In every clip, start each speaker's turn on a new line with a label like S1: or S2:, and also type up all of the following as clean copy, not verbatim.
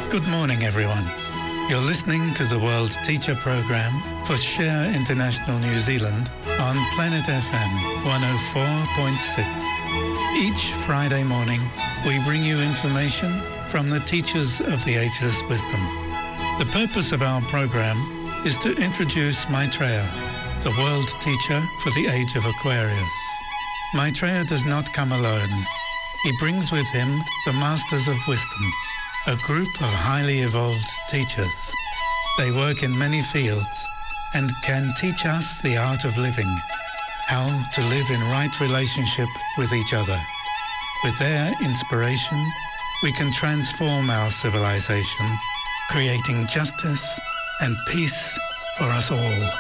S1: Good morning, everyone. You're listening to the World Teacher Programme for Share International New Zealand on Planet FM 104.6. Each Friday morning, we bring you information from the teachers of the Ageless Wisdom. The purpose of our programme is to introduce Maitreya, the world teacher for the age of Aquarius. Maitreya does not come alone. He brings with him the Masters of Wisdom, a group of highly evolved teachers. They work in many fields and can teach us the art of living, how to live in right relationship with each other. With their inspiration, we can transform our civilization, creating justice and peace for us all.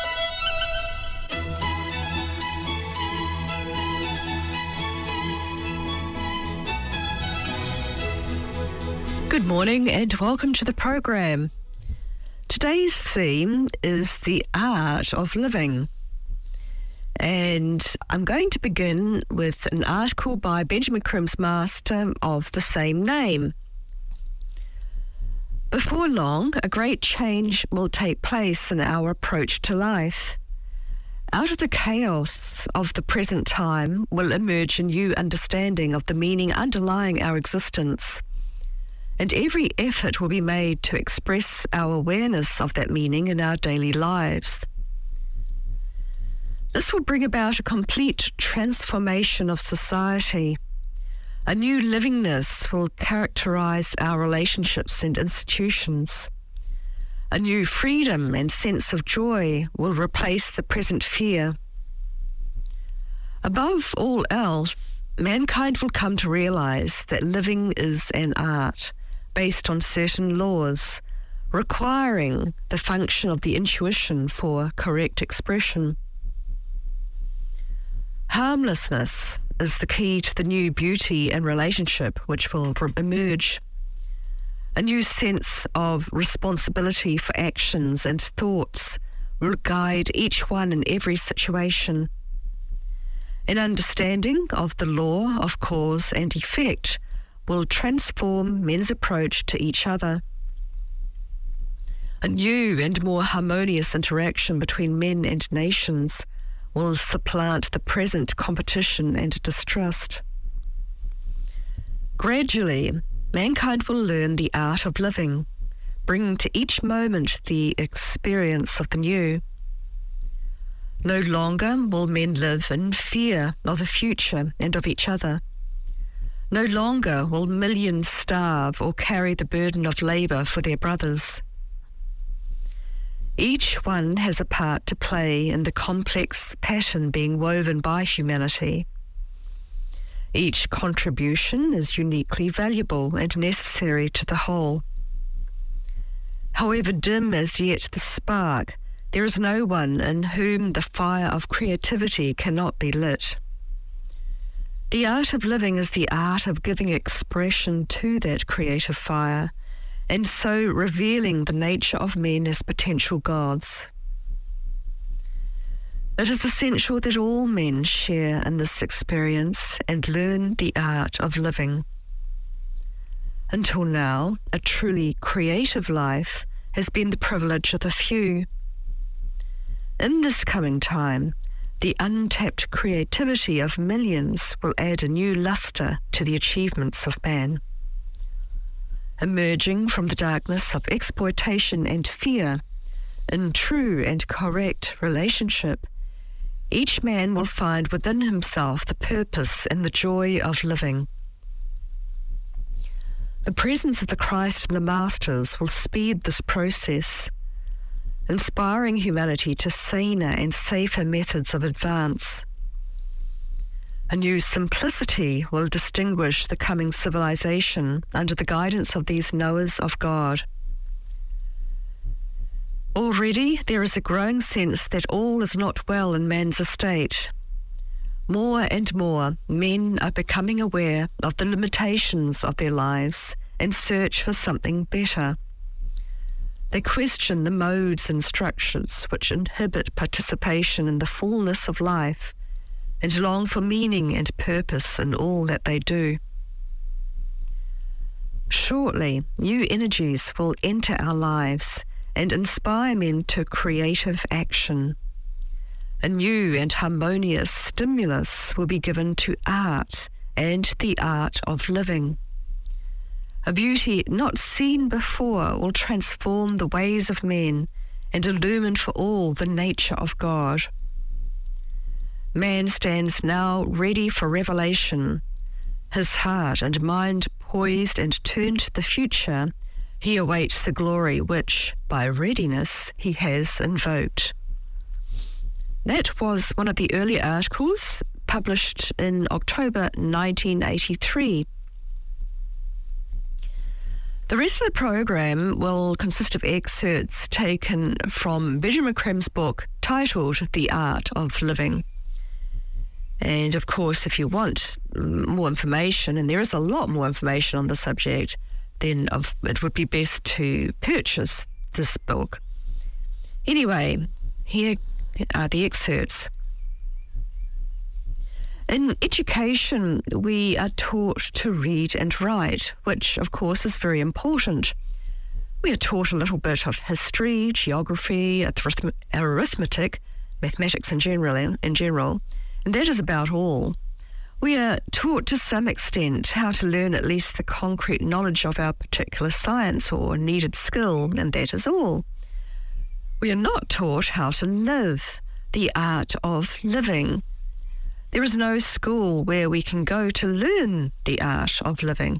S2: Good morning and welcome to the program. Today's theme is the art of living. And I'm going to begin with an article by Benjamin Crimm's master of the same name. Before long, a great change will take place in our approach to life. Out of the chaos of the present time will emerge a new understanding of the meaning underlying our existence. And every effort will be made to express our awareness of that meaning in our daily lives. This will bring about a complete transformation of society. A new livingness will characterize our relationships and institutions. A new freedom and sense of joy will replace the present fear. Above all else, mankind will come to realize that living is an art, based on certain laws, requiring the function of the intuition for correct expression. Harmlessness is the key to the new beauty and relationship which will emerge. A new sense of responsibility for actions and thoughts will guide each one in every situation. An understanding of the law of cause and effect will transform men's approach to each other. A new and more harmonious interaction between men and nations will supplant the present competition and distrust. Gradually, mankind will learn the art of living, bringing to each moment the experience of the new. No longer will men live in fear of the future and of each other. No longer will millions starve or carry the burden of labour for their brothers. Each one has a part to play in the complex pattern being woven by humanity. Each contribution is uniquely valuable and necessary to the whole. However dim as yet the spark, there is no one in whom the fire of creativity cannot be lit. The art of living is the art of giving expression to that creative fire, and so revealing the nature of men as potential gods. It is essential that all men share in this experience and learn the art of living. Until now, a truly creative life has been the privilege of the few. In this coming time, the untapped creativity of millions will add a new lustre to the achievements of man. Emerging from the darkness of exploitation and fear, in true and correct relationship, each man will find within himself the purpose and the joy of living. The presence of the Christ and the Masters will speed this process, inspiring humanity to saner and safer methods of advance. A new simplicity will distinguish the coming civilization under the guidance of these knowers of God. Already there is a growing sense that all is not well in man's estate. More and more men are becoming aware of the limitations of their lives and search for something better. They question the modes and structures which inhibit participation in the fullness of life and long for meaning and purpose in all that they do. Shortly, new energies will enter our lives and inspire men to creative action. A new and harmonious stimulus will be given to art and the art of living. A beauty not seen before will transform the ways of men and illumine for all the nature of God. Man stands now ready for revelation. His heart and mind poised and turned to the future, he awaits the glory which, by readiness, he has invoked. That was one of the early articles published in October 1983. The rest of the program will consist of excerpts taken from Benjamin Crimm's book titled The Art of Living. And of course, if you want more information, and there is a lot more information on the subject, then it would be best to purchase this book. Anyway, here are the excerpts. In education, we are taught to read and write, which of course is very important. We are taught a little bit of history, geography, arithmetic, mathematics in general, and that is about all. We are taught to some extent how to learn at least the concrete knowledge of our particular science or needed skill, and that is all. We are not taught how to live, the art of living. There is no school where we can go to learn the art of living.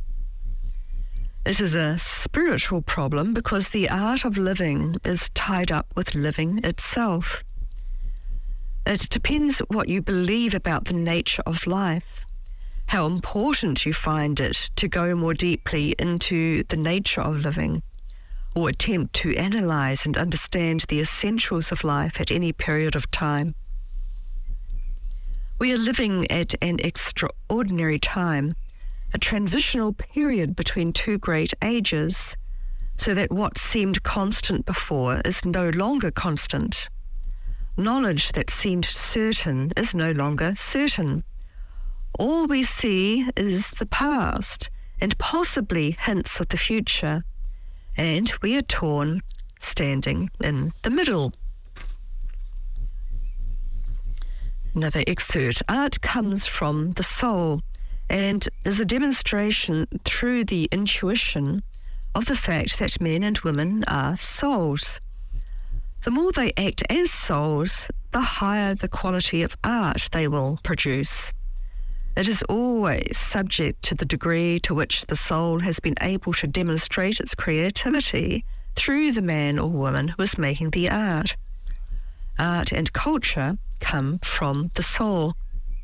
S2: It is a spiritual problem because the art of living is tied up with living itself. It depends what you believe about the nature of life, how important you find it to go more deeply into the nature of living, or attempt to analyze and understand the essentials of life at any period of time. We are living at an extraordinary time, a transitional period between two great ages, so that what seemed constant before is no longer constant. Knowledge that seemed certain is no longer certain. All we see is the past and possibly hints of the future, and we are torn standing in the middle. Another excerpt. Art comes from the soul and is a demonstration through the intuition of the fact that men and women are souls. The more they act as souls, the higher the quality of art they will produce. It is always subject to the degree to which the soul has been able to demonstrate its creativity through the man or woman who is making the art. Art and culture come from the soul.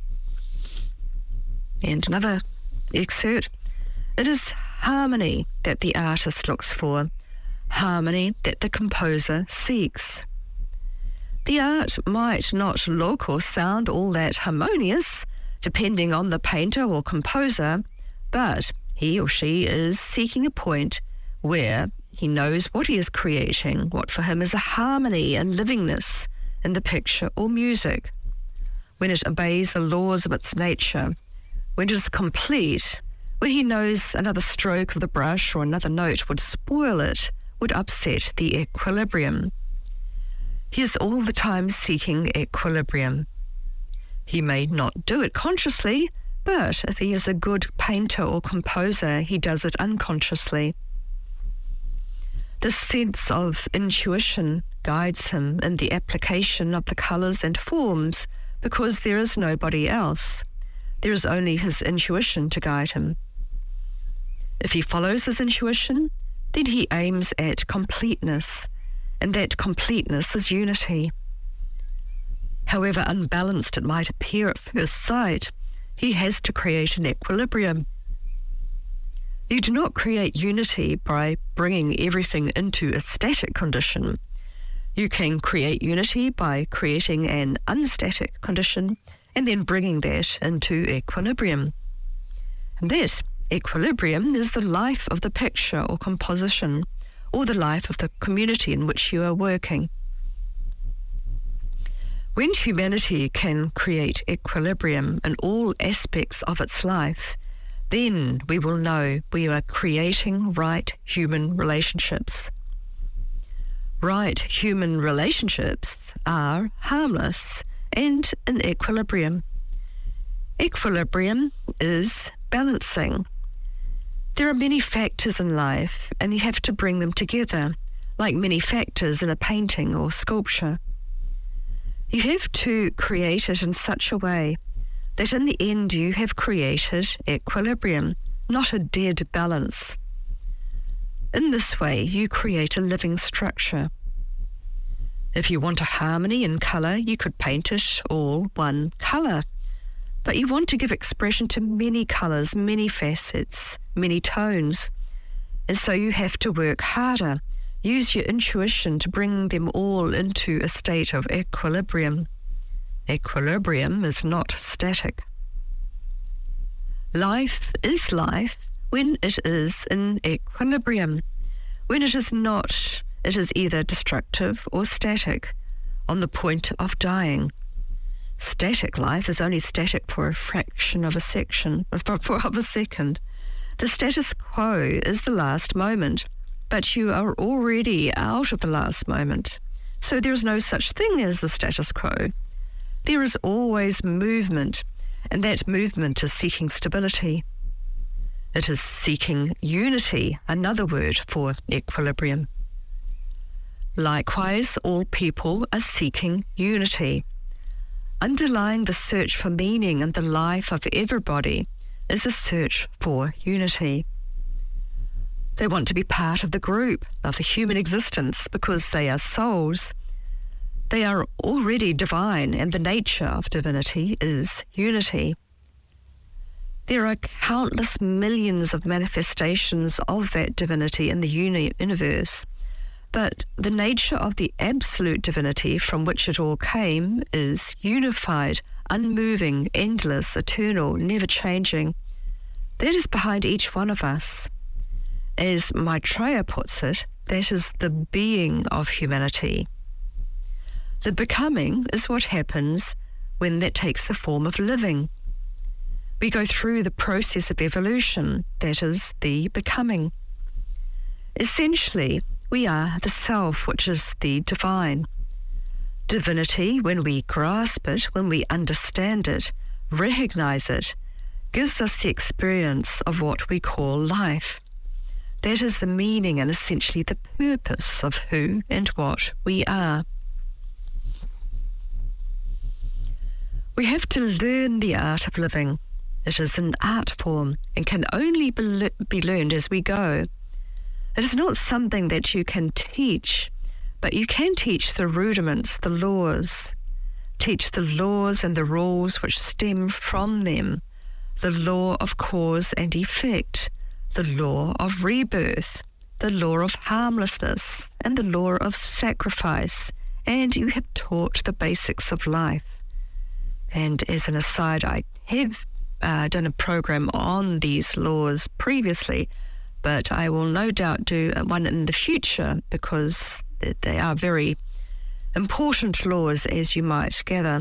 S2: And another excerpt. It is harmony that the artist looks for, harmony that the composer seeks. The art might not look or sound all that harmonious, depending on the painter or composer, but he or she is seeking a point where he knows what he is creating, what for him is a harmony and livingness in the picture or music. When it obeys the laws of its nature, when it is complete, when he knows another stroke of the brush or another note would spoil it, would upset the equilibrium. He is all the time seeking equilibrium. He may not do it consciously, but if he is a good painter or composer, he does it unconsciously. This sense of intuition guides him in the application of the colours and forms because there is nobody else. There is only his intuition to guide him. If he follows his intuition, then he aims at completeness, and that completeness is unity. However unbalanced it might appear at first sight, he has to create an equilibrium. You do not create unity by bringing everything into a static condition. You can create unity by creating an unstatic condition and then bringing that into equilibrium. And that equilibrium is the life of the picture or composition, or the life of the community in which you are working. When humanity can create equilibrium in all aspects of its life, Then we will know we are creating right human relationships. Right human relationships are harmless and in equilibrium. Equilibrium is balancing. There are many factors in life, and you have to bring them together, like many factors in a painting or sculpture. You have to create it in such a way that in the end you have created equilibrium, not a dead balance. In this way, you create a living structure. If you want a harmony in colour, you could paint it all one colour. But you want to give expression to many colours, many facets, many tones. And so you have to work harder. Use your intuition to bring them all into a state of equilibrium. Equilibrium is not static. Life is life when it is in equilibrium. When it is not, it is either destructive or static, on the point of dying. Static life is only static for a fraction of a second. The status quo is the last moment, but you are already out of the last moment. So there is no such thing as the status quo. There is always movement, and that movement is seeking stability. It is seeking unity, another word for equilibrium. Likewise, all people are seeking unity. Underlying the search for meaning in the life of everybody is a search for unity. They want to be part of the group, of the human existence, because they are souls. They are already divine, and the nature of divinity is unity. There are countless millions of manifestations of that divinity in the universe, but the nature of the absolute divinity from which it all came is unified, unmoving, endless, eternal, never changing. That is behind each one of us. As Maitreya puts it, that is the being of humanity. The becoming is what happens when that takes the form of living. We go through the process of evolution, that is the becoming. Essentially, we are the self, which is the divine. Divinity, when we grasp it, when we understand it, recognize it, gives us the experience of what we call life. That is the meaning and essentially the purpose of who and what we are. We have to learn the art of living. It is an art form and can only be learned as we go. It is not something that you can teach, but you can teach the rudiments, the laws. Teach the laws and the rules which stem from them. The law of cause and effect, the law of rebirth, the law of harmlessness, and the law of sacrifice. And you have taught the basics of life. And as an aside, I have done a program on these laws previously, but I will no doubt do one in the future because they are very important laws, as you might gather.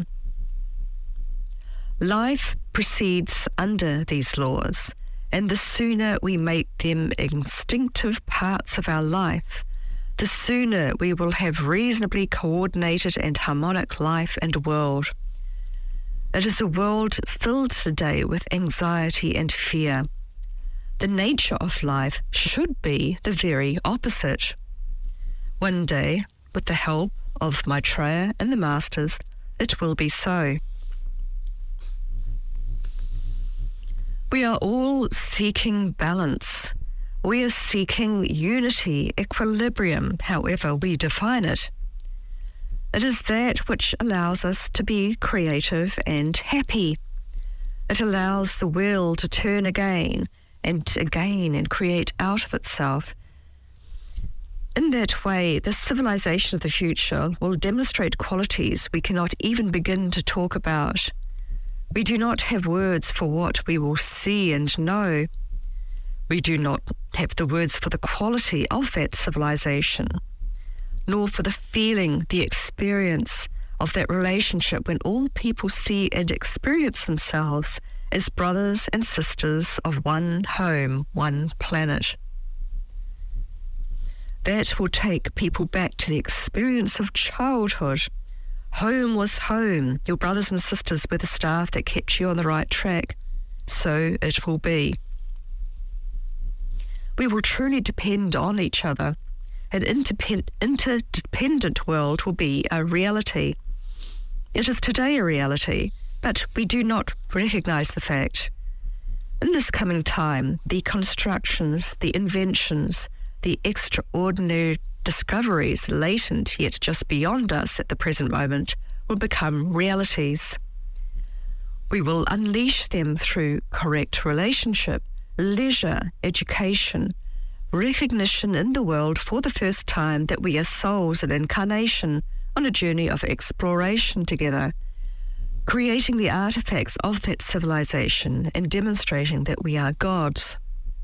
S2: Life proceeds under these laws, and the sooner we make them instinctive parts of our life, the sooner we will have reasonably coordinated and harmonic life and world. It is a world filled today with anxiety and fear. The nature of life should be the very opposite. One day, with the help of Maitreya and the Masters, it will be so. We are all seeking balance. We are seeking unity, equilibrium, however we define it. It is that which allows us to be creative and happy. It allows the wheel to turn again and create out of itself. In that way, the civilization of the future will demonstrate qualities we cannot even begin to talk about. We do not have words for what we will see and know. We do not have the words for the quality of that civilization, nor for the feeling, the experience of that relationship when all people see and experience themselves as brothers and sisters of one home, one planet. That will take people back to the experience of childhood. Home was home. Your brothers and sisters were the staff that kept you on the right track. So it will be. We will truly depend on each other. An interdependent world will be a reality. It is today a reality, but we do not recognise the fact. In this coming time, the constructions, the inventions, the extraordinary discoveries latent yet just beyond us at the present moment will become realities. We will unleash them through correct relationship, leisure, education, recognition in the world for the first time that we are souls in incarnation on a journey of exploration together, creating the artifacts of that civilization and demonstrating that we are gods.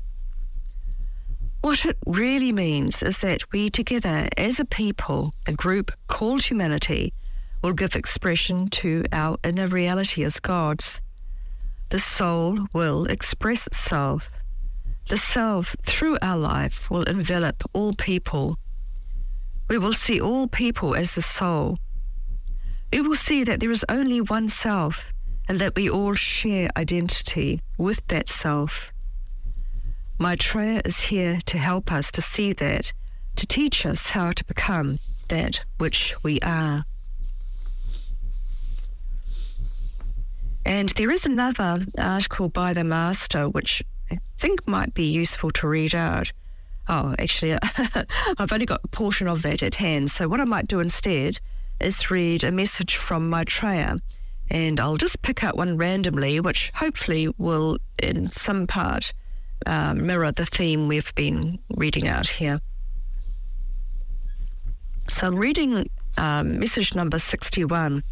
S2: What it really means is that we together as a people, a group called humanity, will give expression to our inner reality as gods. The soul will express itself. The self, through our life, will envelop all people. We will see all people as the soul. We will see that there is only one self and that we all share identity with that self. Maitreya is here to help us to see that, to teach us how to become that which we are. And there is another article by the Master which I think might be useful to read out. Oh, actually, I've only got a portion of that at hand. So what I might do instead is read a message from Maitreya, and I'll just pick out one randomly, which hopefully will, in some part, mirror the theme we've been reading out here. So I'm reading message number 61.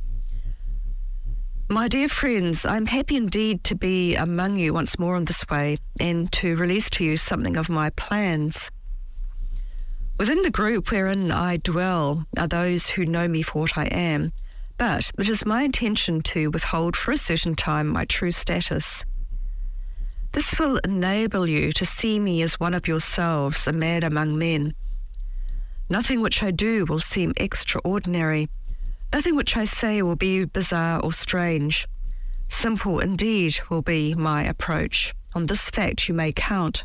S2: My dear friends, I'm happy indeed to be among you once more in this way and to release to you something of my plans. Within the group wherein I dwell are those who know me for what I am, but it is my intention to withhold for a certain time my true status. This will enable you to see me as one of yourselves, a man among men. Nothing which I do will seem extraordinary. Nothing which I say will be bizarre or strange. Simple indeed will be my approach. On this fact you may count.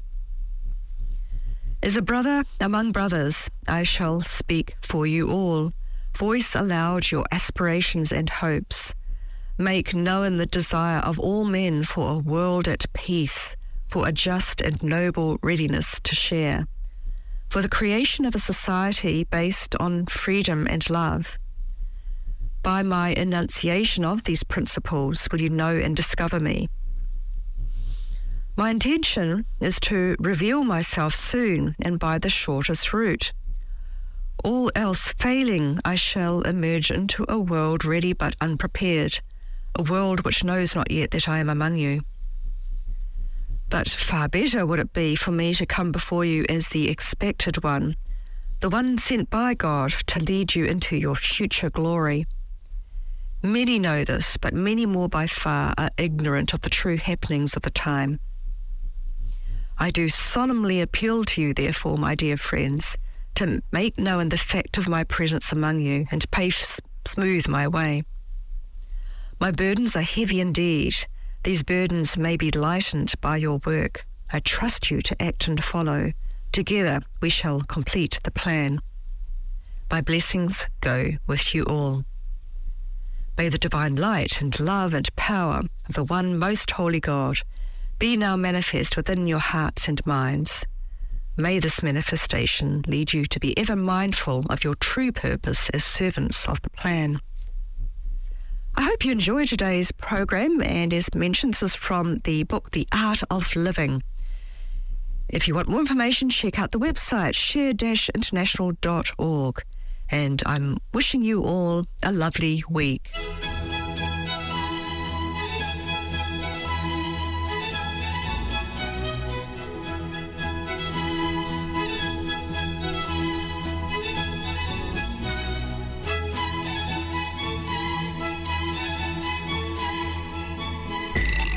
S2: As a brother among brothers, I shall speak for you all, voice aloud your aspirations and hopes. Make known the desire of all men for a world at peace, for a just and noble readiness to share, for the creation of a society based on freedom and love. By my enunciation of these principles will you know and discover me. My intention is to reveal myself soon and by the shortest route. All else failing, I shall emerge into a world ready but unprepared, a world which knows not yet that I am among you. But far better would it be for me to come before you as the expected one, the one sent by God to lead you into your future glory. Many know this, but many more by far are ignorant of the true happenings of the time. I do solemnly appeal to you, therefore, my dear friends, to make known the fact of my presence among you and to smooth my way. My burdens are heavy indeed. These burdens may be lightened by your work. I trust you to act and follow. Together we shall complete the plan. My blessings go with you all. May the divine light and love and power of the one most holy God be now manifest within your hearts and minds. May this manifestation lead you to be ever mindful of your true purpose as servants of the plan. I hope you enjoyed today's program, and as mentioned, this is from the book The Art of Living. If you want more information, check out the website share-international.org. And I'm wishing you all a lovely week.